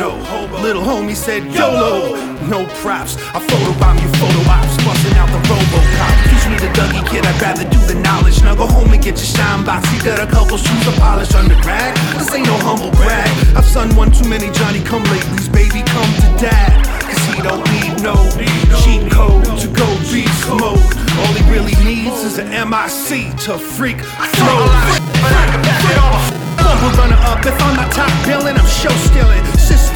no. Little homie said YOLO. No props, I photobomb your photo ops, busting out the RoboCop. Teach me the Dougie kid, I'd rather do the knowledge. Now go home and get your shine box. He got a couple shoes to polish under grad. This ain't no humble brag. I've son one too many Johnny come latelys, baby come to dad. Cause he don't need no cheat code to go beast mode. All he really needs is an MIC to freak flow. Bumble runner up, if I'm not top billing, I'm show stealing.